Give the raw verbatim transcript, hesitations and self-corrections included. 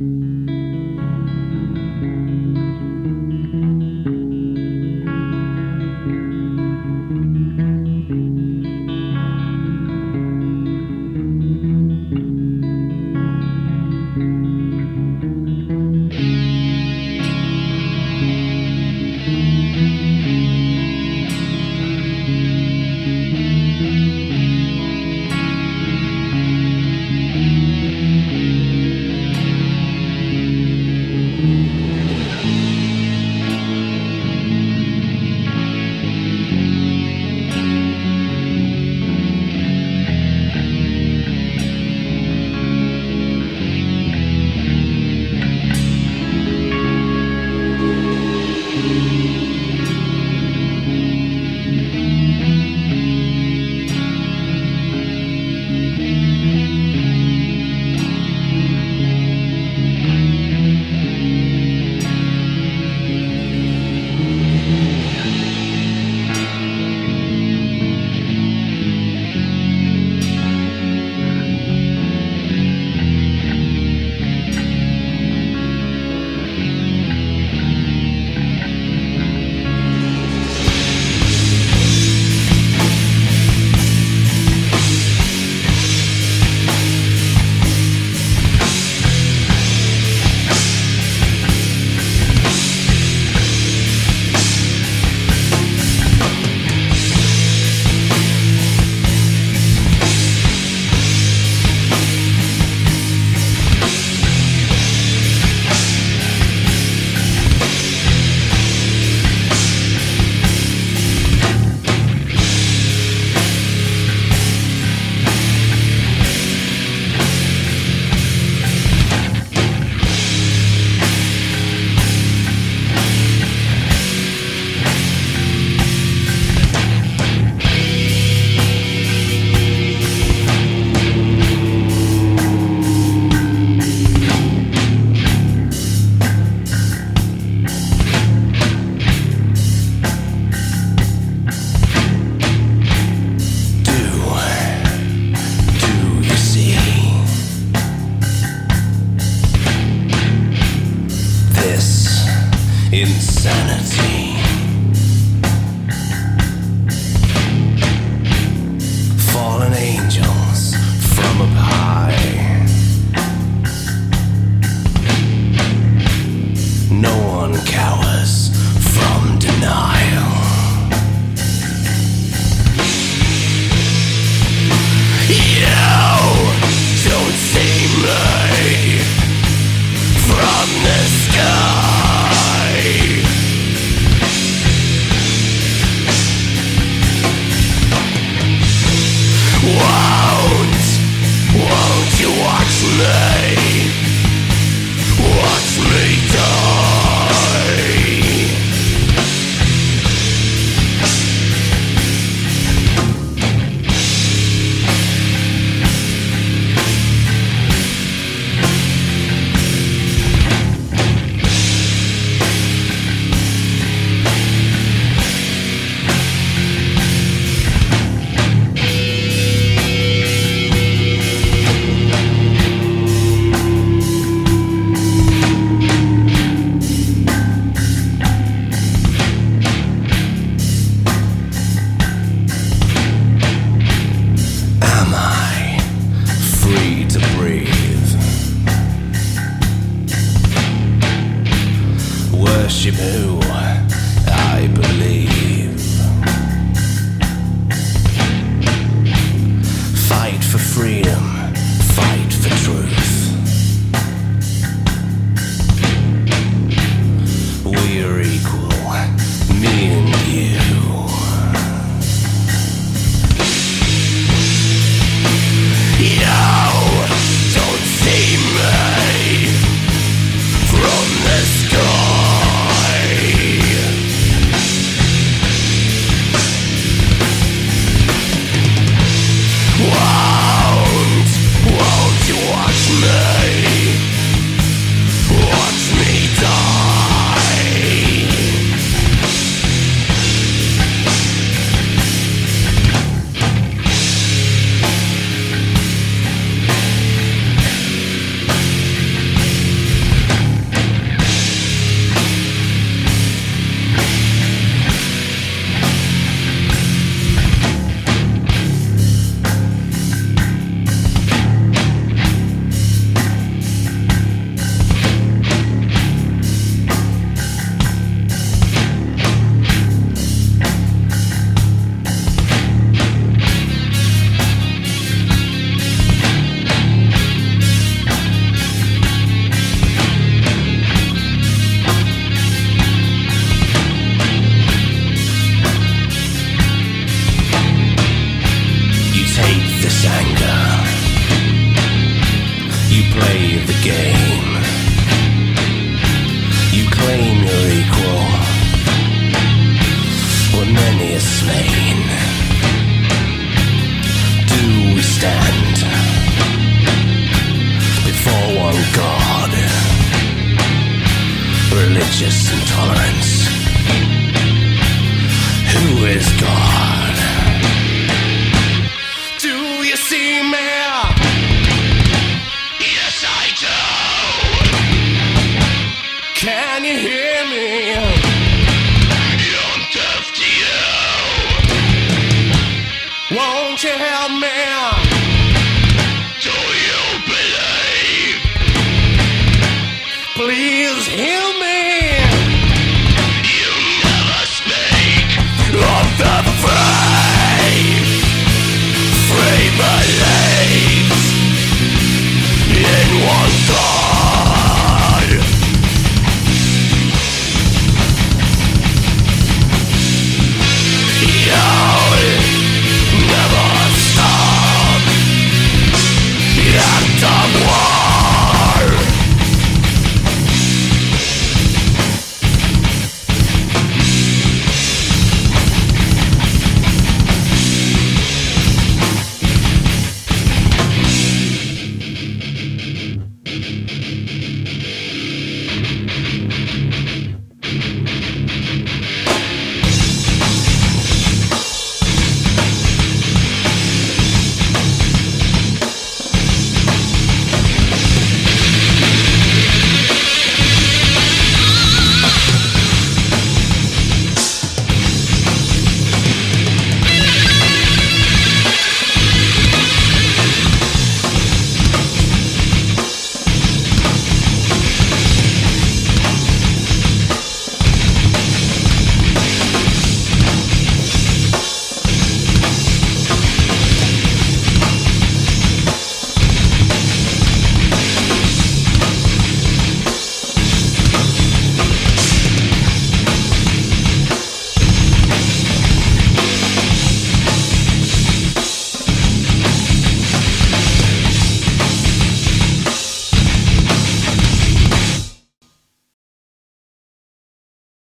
insanity. Fallen angels from up high. No one cowers from denial. You don't see me from the sky. Won't, won't you watch me, watch me die? To breathe, worship who I believe, fight for freedom, fight for truth. We are equal, me and you. See me from the sky. this vein do we stand before one God? Religious intolerance. Who is God? Do you see me? Yes, I do. Can you hear me? I'm deaf to you. Won't you help me? Do you believe? Please hear